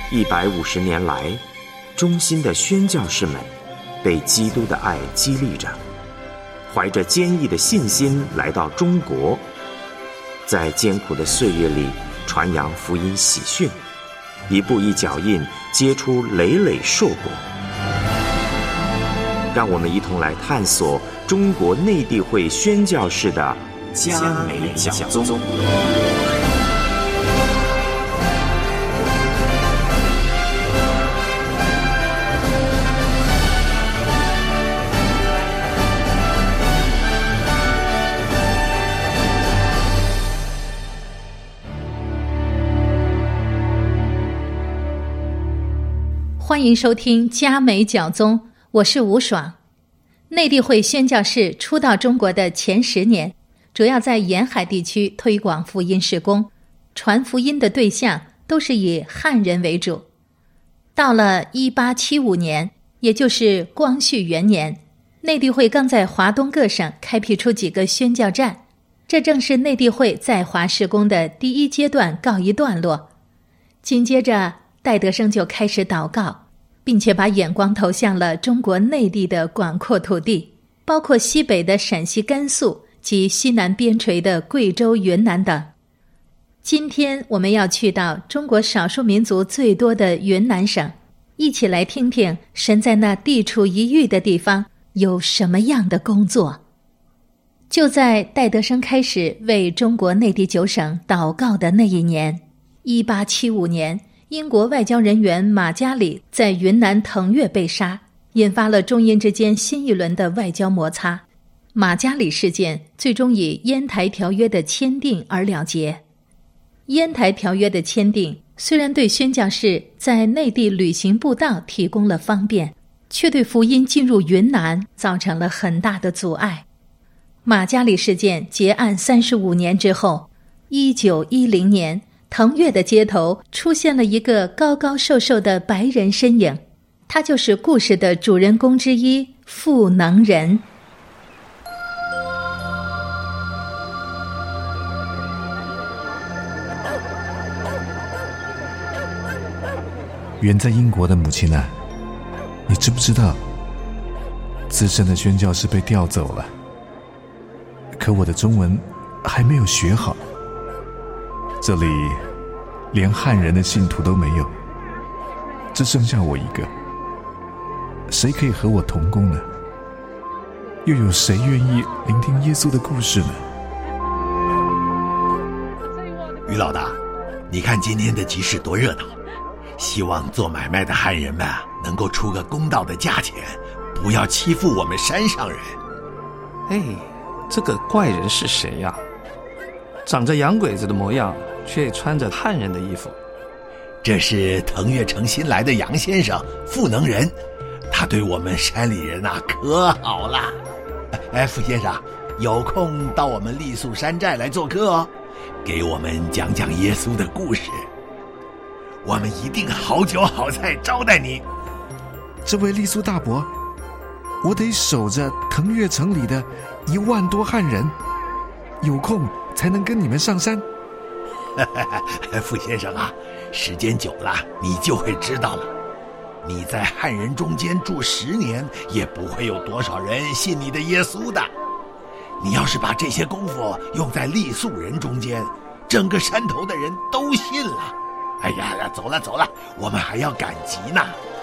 150年来，忠心的宣教士们被基督的爱激励着，怀着坚毅的信心来到中国，在艰苦的岁月里传扬福音喜讯，一步一脚印结出累累硕果。让我们一同来探索中国内地会宣教士的嘉美讲宗。 欢迎收听嘉美讲宗，我是吴爽。内地会宣教士初到中国的前10年，主要在沿海地区推广福音事工，传福音的对象都是以汉人为主。到了1875年，也就是光绪元年，内地会刚在华东各省开辟出几个宣教站，这正是内地会在华事工的第一阶段告一段落。紧接着戴德生就开始祷告，并且把眼光投向了中国内地的广阔土地，包括西北的陕西甘肃及西南边陲的贵州云南等。今天我们要去到中国少数民族最多的云南省，一起来听听神在那地处一隅的地方有什么样的工作。就在戴德生开始为中国内地9省祷告的那一年，1875年，英国外交人员马加里在云南腾越被杀，引发了中英之间新一轮的外交摩擦。马加里事件最终以烟台条约的签订而了结。烟台条约的签订虽然对宣教士在内地旅行布道提供了方便，却对福音进入云南造成了很大的阻碍。马加里事件结案35年之后，1910年腾越的街头出现了一个高高瘦瘦的白人身影，他就是故事的主人公之一赋能人。 远在英国的母亲啊，你知不知道资深的宣教士被调走了，可我的中文还没有学好，这里连汉人的信徒都没有，只剩下我一个，谁可以和我同工呢？又有谁愿意聆听耶稣的故事呢？ 于老大，你看今天的集市多热闹，希望做买卖的汉人们能够出个公道的价钱，不要欺负我们山上人。 哎，这个怪人是谁呀？长着洋鬼子的模样，却穿着汉人的衣服。 这是腾越城新来的杨先生，赋能人，他对我们山里人可好了。傅先生，有空到我们傈僳山寨来做客哦，给我们讲讲耶稣的故事，我们一定好酒好菜招待你。 这位傈僳大伯，我得守着腾越城里的1万多汉人，有空才能跟你们上山。 傅先生时间久了你就会知道了，你在汉人中间住10年，也不会有多少人信你的耶稣的。你要是把这些功夫用在傈僳人中间，整个山头的人都信了。哎呀，走了，我们还要赶集呢。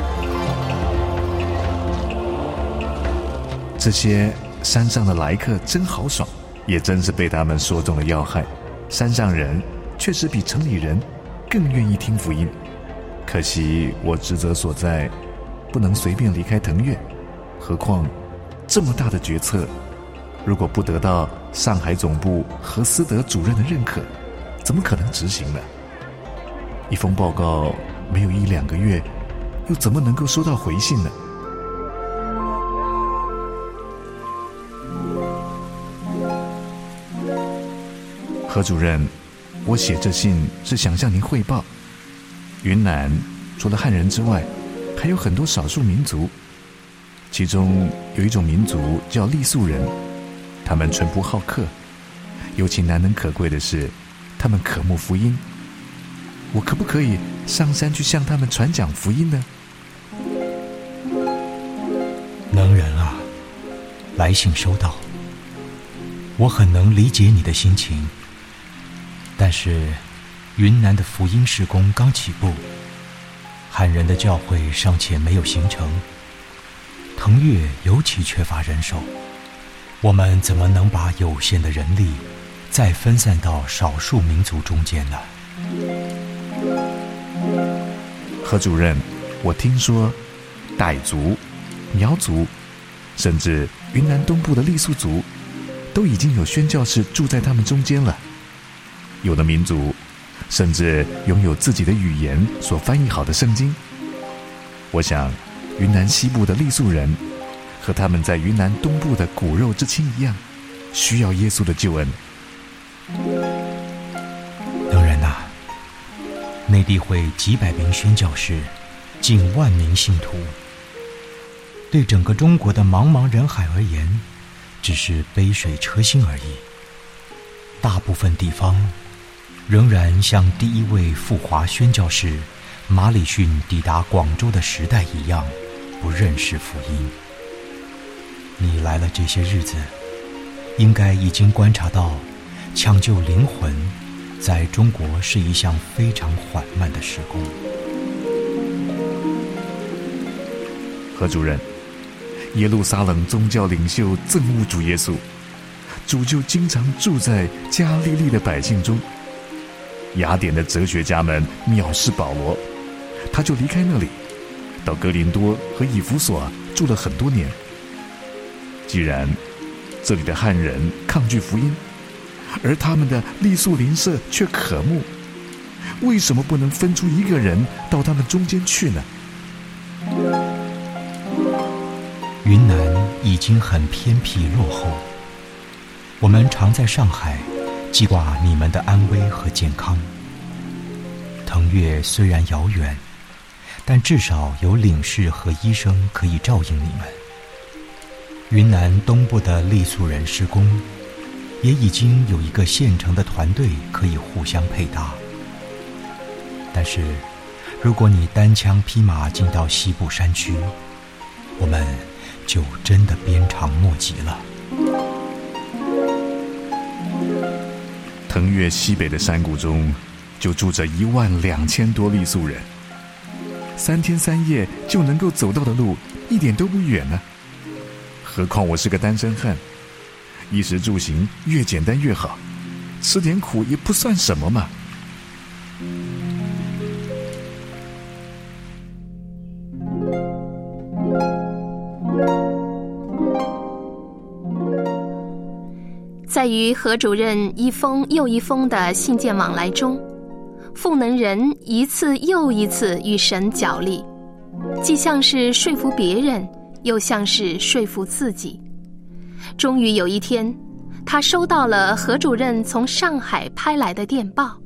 这些山上的来客真豪爽，也真是被他们说中了要害。山上人确实比城里人更愿意听福音，可惜我职责所在，不能随便离开腾越。何况这么大的决策，如果不得到上海总部何思德主任的认可，怎么可能执行呢？一封报告没有1-2个月，又怎么能够收到回信呢？何主任，我写这信是想向您汇报，云南除了汉人之外，还有很多少数民族，其中有一种民族叫傈僳人，他们淳朴好客，尤其难能可贵的是，他们渴慕福音。 我可不可以上山去向他们传讲福音呢？ 能人啊，来信收到，我很能理解你的心情。但是云南的福音事工刚起步，汉人的教会尚且没有形成，腾越尤其缺乏人手，我们怎么能把有限的人力再分散到少数民族中间呢？ 何主任，我听说傣族、苗族，甚至云南东部的傈僳族，都已经有宣教士住在他们中间了。有的民族甚至拥有自己的语言所翻译好的圣经。我想云南西部的傈僳人和他们在云南东部的骨肉之亲一样，需要耶稣的救恩。 当然啊，内地会几百名宣教士，近万名信徒，对整个中国的茫茫人海而言，只是杯水车薪而已。大部分地方仍然像第一位赴华宣教士马礼逊抵达广州的时代一样，不认识福音。你来了这些日子，应该已经观察到，抢救灵魂在中国是一项非常缓慢的事工。 何主任，耶路撒冷宗教领袖憎恶主耶稣，主就经常住在加利利的百姓中。雅典的哲学家们藐视保罗，他就离开那里，到哥林多和以弗所住了很多年。既然这里的汉人抗拒福音，而他们的傈僳邻舍却渴慕，为什么不能分出一个人到他们中间去呢？ 云南已经很偏僻落后，我们常在上海记挂你们的安危和健康。腾越虽然遥远，但至少有领事和医生可以照应你们。云南东部的傈僳人施工，也已经有一个现成的团队可以互相配搭。但是，如果你单枪匹马进到西部山区，我们就真的鞭长莫及了。 腾越西北的山谷中，就住着12000多傈僳人，3天3夜就能够走到的路，一点都不远呢。何况我是个单身汉，衣食住行越简单越好，吃点苦也不算什么嘛。 在与何主任一封又一封的信件往来中，赋能人一次又一次与神角力，既像是说服别人，又像是说服自己。终于有一天，他收到了何主任从上海拍来的电报。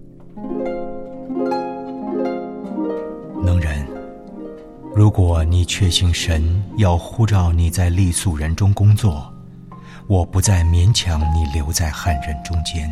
能人，如果你确信神要呼召你在傈僳人中工作，我不再勉强你留在汉人中间。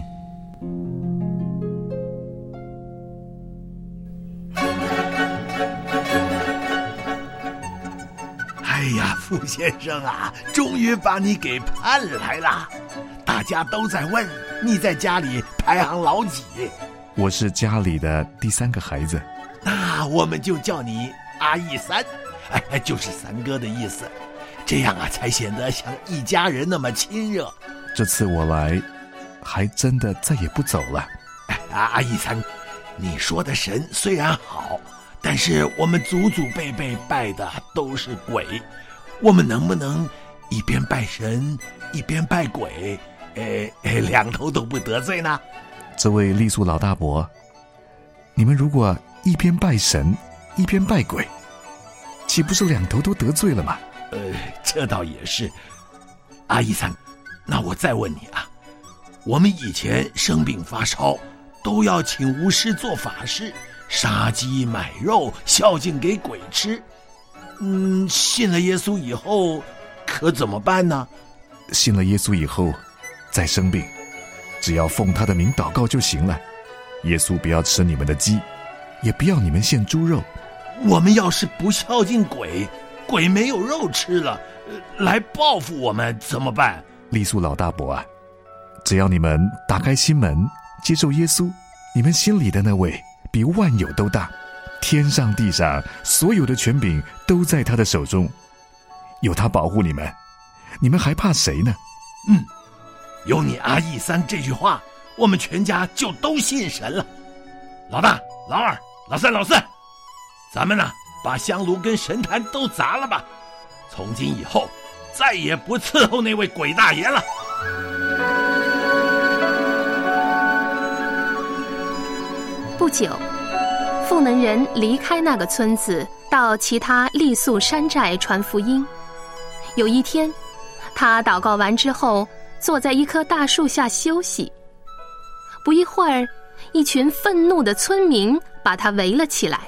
哎呀，傅先生啊，终于把你给盼来了。大家都在问你在家里排行老几。 我是家里的第3个孩子。 那我们就叫你阿义三，就是三哥的意思。这样啊，才显得像一家人那么亲热。 这次我来，还真的再也不走了。 阿义三，你说的神虽然好，但是我们祖祖辈辈拜的都是鬼，我们能不能一边拜神一边拜鬼，两头都不得罪呢？ 这位傈僳老大伯，你们如果一边拜神一边拜鬼，岂不是两头都得罪了吗？ 这倒也是。阿义三，那我再问你啊，我们以前生病发烧都要请巫师做法事，杀鸡买肉孝敬给鬼吃。信了耶稣以后可怎么办呢？ 信了耶稣以后再生病，只要奉他的名祷告就行了。耶稣不要吃你们的鸡， 也不要你们献猪肉。 我们要是不孝敬鬼，鬼没有肉吃了，来报复我们怎么办？ 利素老大伯啊，只要你们打开心门，接受耶稣，你们心里的那位比万有都大，天上地上所有的权柄都在他的手中，有他保护你们，你们还怕谁呢？ 有你阿义三这句话，我们全家就都信神了。老大、老二、老三、老四，咱们呢，把香炉跟神坛都砸了吧，从今以后再也不伺候那位鬼大爷了。 不久，赋能人离开那个村子，到其他傈僳山寨传福音。有一天，他祷告完之后，坐在一棵大树下休息。不一会儿，一群愤怒的村民把他围了起来。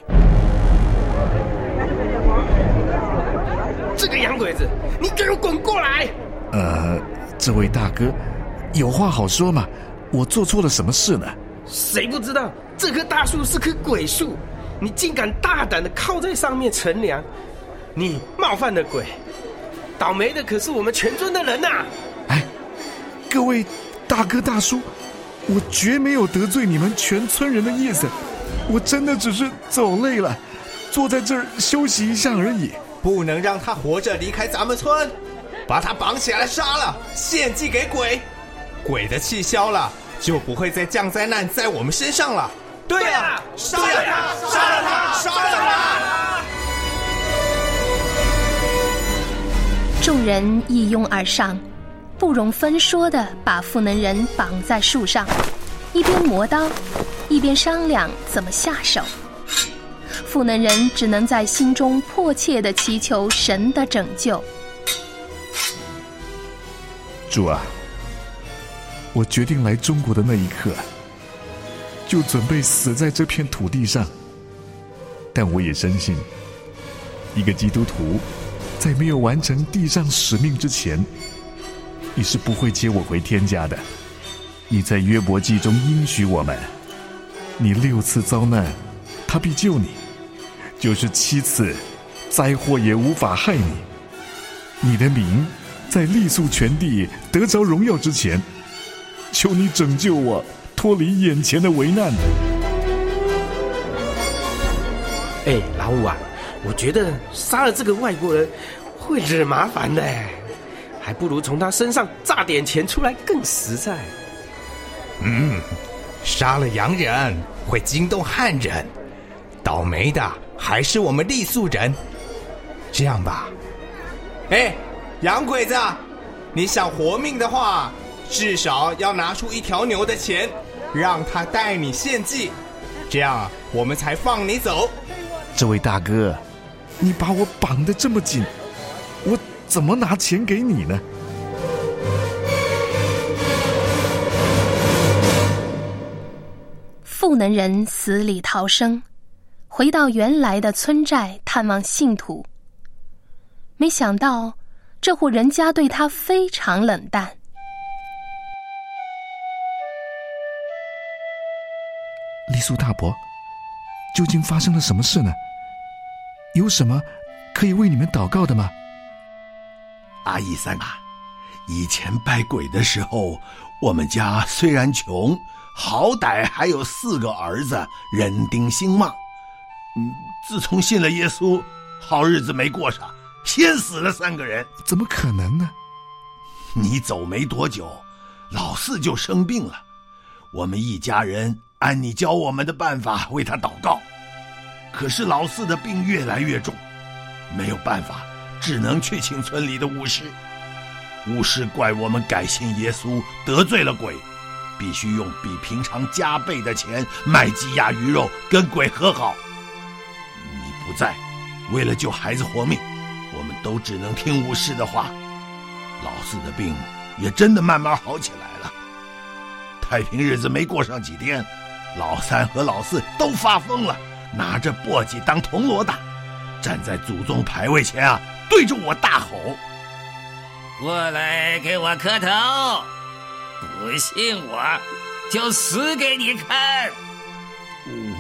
这个洋鬼子，你给我滚过来！ 这位大哥，有话好说嘛，我做错了什么事呢？ 谁不知道这棵大树是棵鬼树，你竟敢大胆地靠在上面乘凉，你冒犯了鬼，倒霉的可是我们全村的人呐！ 各位大哥大叔，我绝没有得罪你们全村人的意思，我真的只是走累了，坐在这儿休息一下而已。 不能让他活着离开咱们村，把他绑起来杀了，献祭给鬼。鬼的气消了，就不会再降灾难在我们身上了。 对啊，杀了他，杀了他，杀了他！ 众人一拥而上，不容分说地把赋能人绑在树上，一边磨刀，一边商量怎么下手。赋能人只能在心中迫切地祈求神的拯救。 主啊，我决定来中国的那一刻，就准备死在这片土地上。但我也深信，一个基督徒在没有完成地上使命之前，你是不会接我回天家的。你在约伯记中应许我们，你6次遭难，他必救你，就是7次，灾祸也无法害你。你的名在傈僳全地得着荣耀之前，求你拯救我，脱离眼前的危难。 老五啊，我觉得杀了这个外国人会惹麻烦的，还不如从他身上榨点钱出来更实在。 杀了洋人会惊动汉人，倒霉的还是我们傈僳人。这样吧，洋鬼子，你想活命的话，至少要拿出1条牛的钱，让他带你献祭，这样我们才放你走。 这位大哥，你把我绑得这么紧，我怎么拿钱给你呢？ 赋能人死里逃生，回到原来的村寨探望信徒。没想到这户人家对他非常冷淡。 傈僳大伯，究竟发生了什么事呢？有什么可以为你们祷告的吗？ 阿义三啊，以前拜鬼的时候，我们家虽然穷，好歹还有4个儿子，人丁兴旺。自从信了耶稣，好日子没过上，先死了3个人。 怎么可能呢？ 你走没多久，老四就生病了，我们一家人按你教我们的办法为他祷告，可是老四的病越来越重，没有办法，只能去请村里的巫师。巫师怪我们改信耶稣，得罪了鬼，必须用比平常加倍的钱买鸡鸭鱼肉跟鬼和好。你不在，为了救孩子活命，我们都只能听巫师的话。老四的病也真的慢慢好起来了。太平日子没过上几天，老三和老四都发疯了，拿着簸箕当铜锣打，站在祖宗牌位前啊，对着我大吼： 过来给我磕头，不信我就死给你看。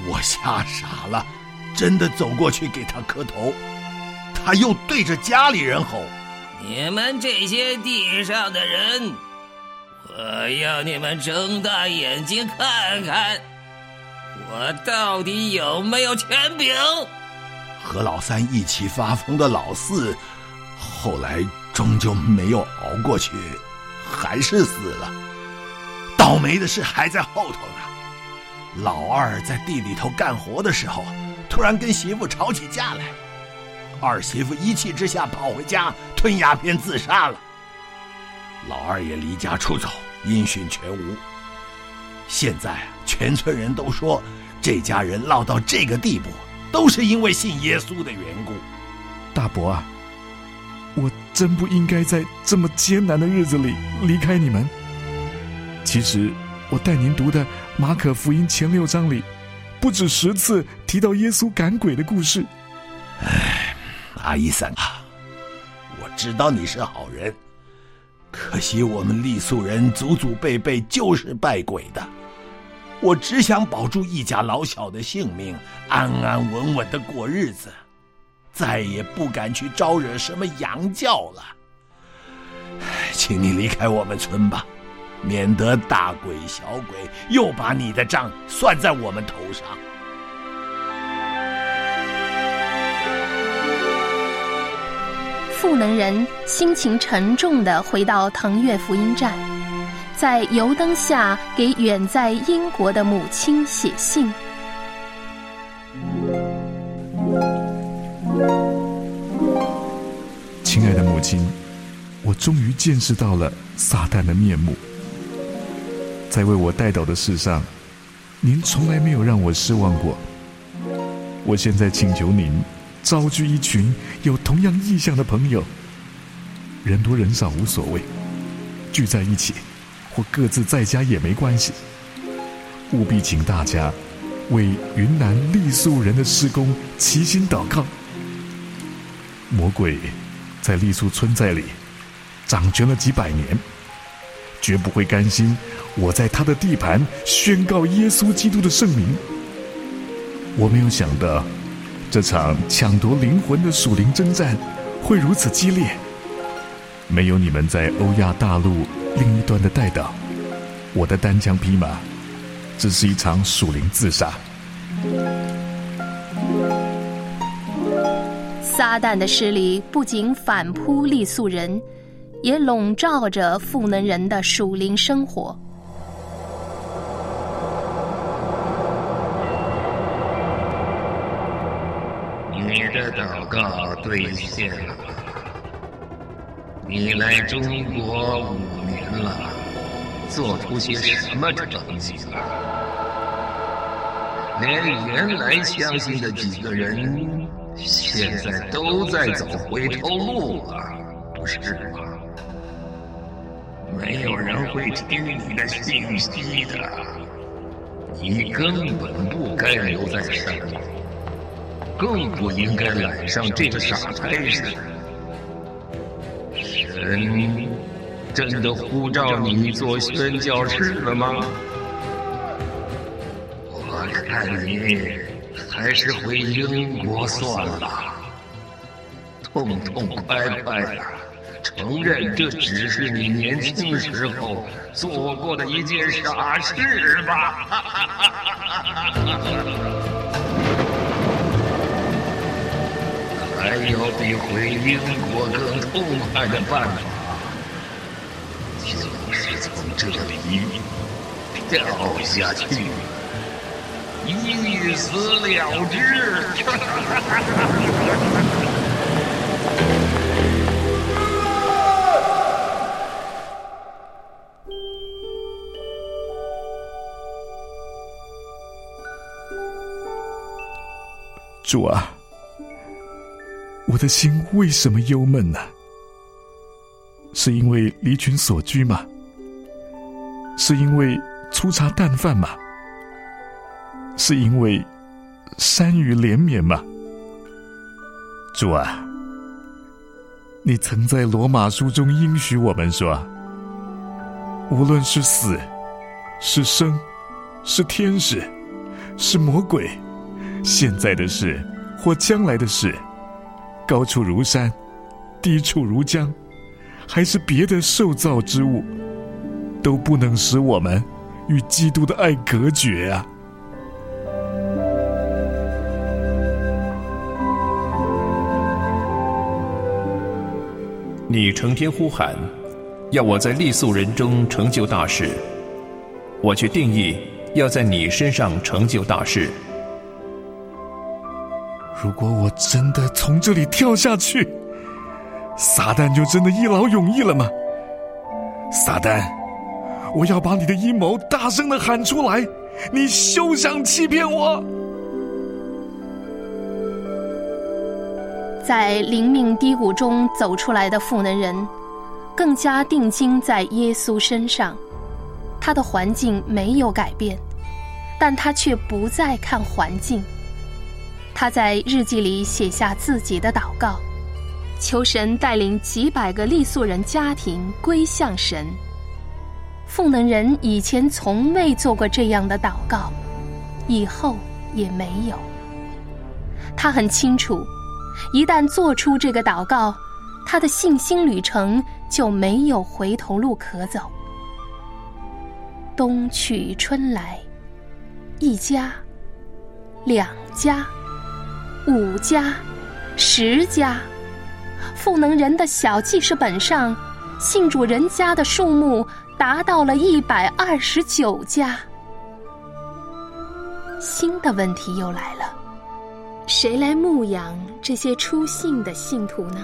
我吓傻了，真的走过去给他磕头，他又对着家里人吼： 你们这些地上的人，我要你们睁大眼睛看看，我到底有没有权柄？ 和老三一起发疯的老四，后来终究没有熬过去，还是死了。倒霉的事还在后头呢。老二在地里头干活的时候，突然跟媳妇吵起架来，二媳妇一气之下跑回家吞鸦片自杀了。老二也离家出走，音讯全无。现在全村人都说，这家人落到这个地步，都是因为信耶稣的缘故。 大伯啊，我真不应该在这么艰难的日子里离开你们。其实我带您读的马可福音前6章里，不止10次提到耶稣赶鬼的故事。 阿伊森啊，我知道你是好人，可惜我们傈僳人祖祖辈辈就是拜鬼的。我只想保住一家老小的性命，安安稳稳的过日子，再也不敢去招惹什么洋教了。请你离开我们村吧，免得大鬼小鬼又把你的账算在我们头上。 赋能人心情沉重地回到腾越福音站，在油灯下给远在英国的母亲写信。 亲爱的母亲，我终于见识到了撒旦的面目。在为我代祷的事上，您从来没有让我失望过。我现在请求您召聚一群有同样意向的朋友，人多人少无所谓，聚在一起或各自在家也没关系。务必请大家为云南傈僳人的事工齐心祷告。魔鬼在傈僳村寨里掌权了几百年，绝不会甘心我在他的地盘宣告耶稣基督的圣名。我没有想到这场抢夺灵魂的属灵征战会如此激烈。没有你们在欧亚大陆另一端的代祷，我的单枪匹马只是一场属灵自杀。 撒旦的势力不仅反扑傈僳人，也笼罩着赋能人的属灵生活。 你的祷告兑现了。你来中国5年了，做出些什么成绩了？连原来相信的几个人，现在都在走回头路了，不是吗？没有人会听你的信息的，你根本不该留在山里，更不应该揽上这个傻差事。神真的呼召你做宣教士了吗？我看你还是回英国算了，痛痛快快的承认这只是你年轻时候做过的一件傻事吧。还有比回英国更痛快的办法，就是从这里跳下去，一死了之。 主啊，我的心为什么忧闷呢？是因为离群所居吗？是因为粗茶淡饭吗？是因为山雨连绵吗？主啊，你曾在罗马书中应许我们说，无论是死是生是天使是魔鬼，现在的事或将来的事，高处如山，低处如江，还是别的受造之物，都不能使我们与基督的爱隔绝啊！ 你成天呼喊，要我在傈僳人中成就大事，我却定义要在你身上成就大事。 如果我真的从这里跳下去，撒旦就真的一劳永逸了吗？撒旦，我要把你的阴谋大声地喊出来，你休想欺骗我！ 在灵命低谷中走出来的妇能人，更加定睛在耶稣身上。他的环境没有改变，但他却不再看环境。他在日记里写下自己的祷告，求神带领几百个傈僳人家庭归向神。妇能人以前从未做过这样的祷告，以后也没有。他很清楚，一旦做出这个祷告，他的信心旅程就没有回头路可走。冬去春来，一家、2家、5家、10家，妇能人的小记事本上，信主人家的数目达到了129家。新的问题又来了，谁来牧养这些初信的信徒呢？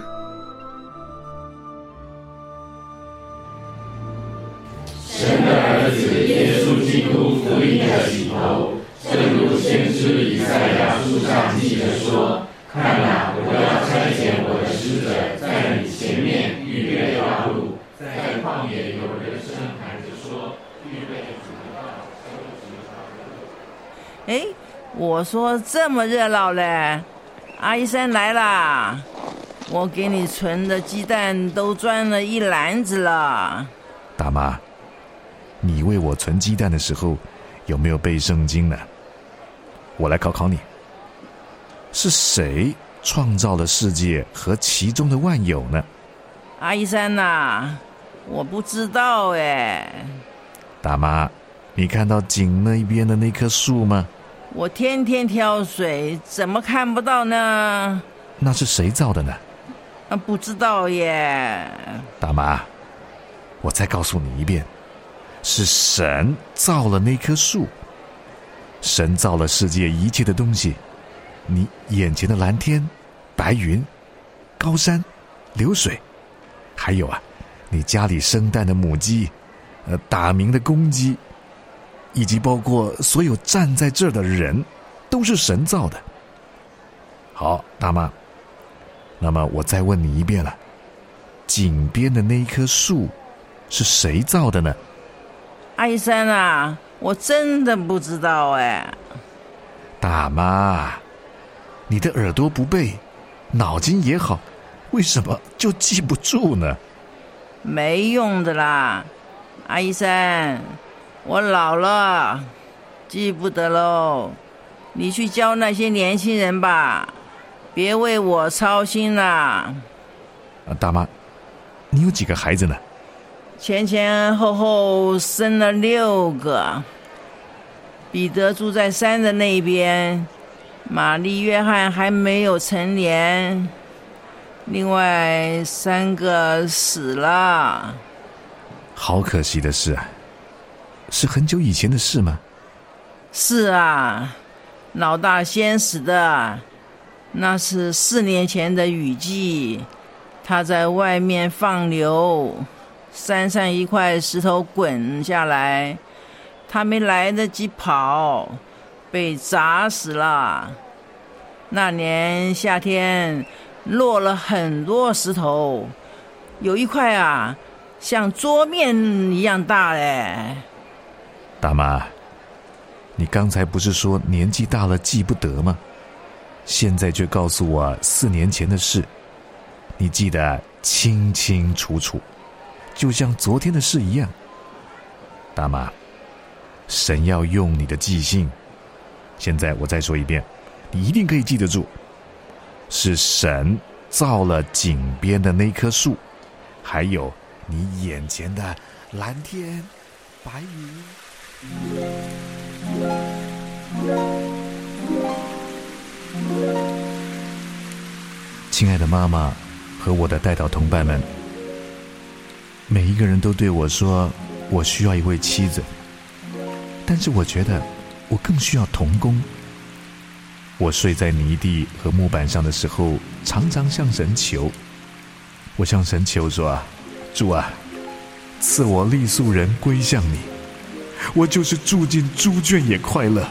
神的儿子耶稣基督福音的起头，正如先知以赛亚书上记着说：看哪，我要差遣我的使者在你前面预备道路，在旷野有人声喊着说：预备主的道，修直他的路。 我说这么热闹嘞，阿姨山来啦！我给你存的鸡蛋都装了1篮子了。 大妈，你为我存鸡蛋的时候有没有背圣经呢？我来考考你，是谁创造了世界和其中的万有呢？ 阿姨山啊，我不知道哎。 大妈，你看到井那边的那棵树吗？ 我天天挑水，怎么看不到呢？ 那是谁造的呢？ 不知道耶。 大妈，我再告诉你一遍，是神造了那棵树。神造了世界一切的东西，你眼前的蓝天、白云、高山、流水，还有你家里生蛋的母鸡，打鸣的公鸡，以及包括所有站在这儿的人，都是神造的。好，大妈，那么我再问你一遍了，井边的那一棵树是谁造的呢？ 阿姨山啊，我真的不知道哎。 大妈，你的耳朵不背，脑筋也好，为什么就记不住呢？ 没用的啦，阿姨山，我老了，记不得喽。你去教那些年轻人吧，别为我操心啦。 大妈，你有几个孩子呢？ 前前后后生了6个。彼得住在山的那边，玛丽、约翰还没有成年，另外3个死了。 好可惜的事啊，是很久以前的事吗？ 是啊，老大先死的，那是4年前的雨季，他在外面放牛，山上一块石头滚下来，他没来得及跑，被砸死了。那年夏天落了很多石头，有一块像桌面一样大嘞。 大妈，你刚才不是说年纪大了记不得吗？现在却告诉我4年前的事，你记得清清楚楚，就像昨天的事一样。大妈，神要用你的记性， 现在我再说一遍，你一定可以记得住，是神造了井边的那棵树，还有你眼前的蓝天白云。亲爱的妈妈和我的代祷同伴们，每一个人都对我说我需要一位妻子，但是我觉得我更需要同工。我睡在泥地和木板上的时候，常常向神求，我向神求说，主啊，赐我利素人归向你，我就是住进猪圈也快乐。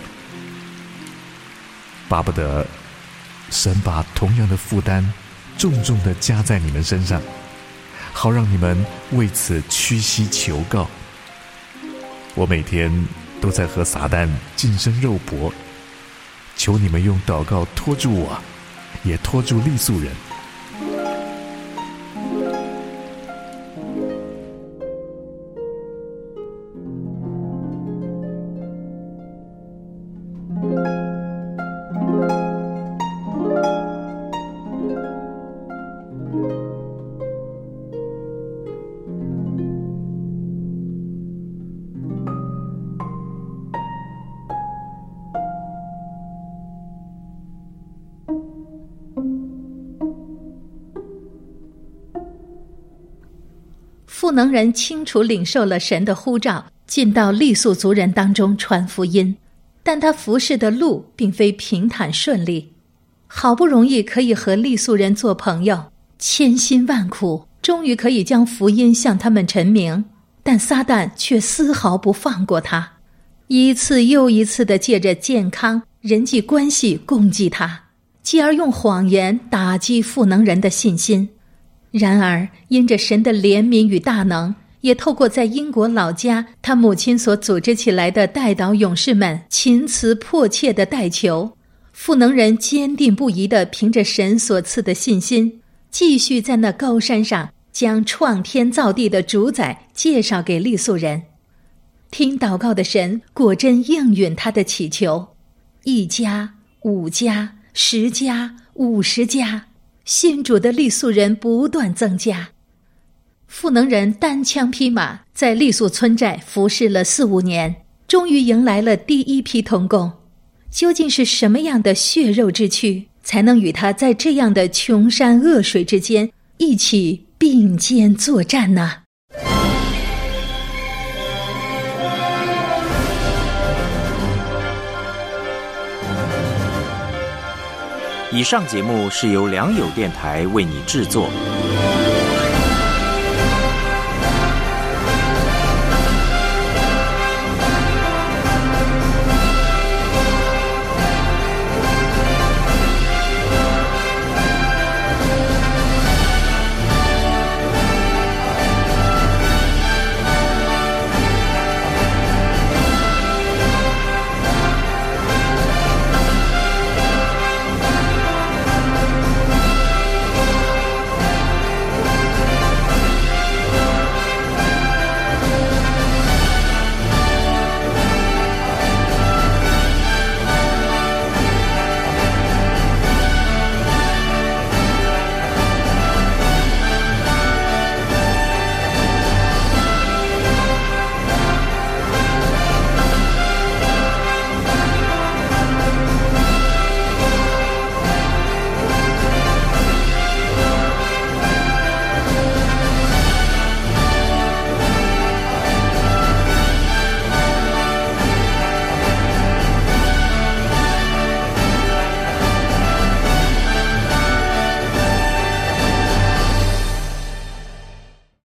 巴不得神把同样的负担重重地加在你们身上，好让你们为此屈膝求告。我每天都在和撒旦近身肉搏，求你们用祷告拖住我，也拖住利素人。 赋能人清楚领受了神的呼召，进到傈僳族人当中传福音，但他服侍的路并非平坦顺利。好不容易可以和傈僳人做朋友，千辛万苦，终于可以将福音向他们陈明，但撒旦却丝毫不放过他，一次又一次地借着健康、人际关系攻击他，继而用谎言打击赋能人的信心。然而因着神的怜悯与大能，也透过在英国老家他母亲所组织起来的代祷勇士们勤辞迫切的代求，赋能人坚定不移地凭着神所赐的信心，继续在那高山上将创天造地的主宰介绍给傈僳人。听祷告的神果真应允他的祈求，1家、5家、10家、50家，信主的傈僳人不断增加。赋能人单枪匹马在傈僳村寨服侍了4-5年，终于迎来了第一批同工。究竟是什么样的血肉之躯，才能与他在这样的穷山恶水之间一起并肩作战呢？ 以上节目是由良友电台为你制作。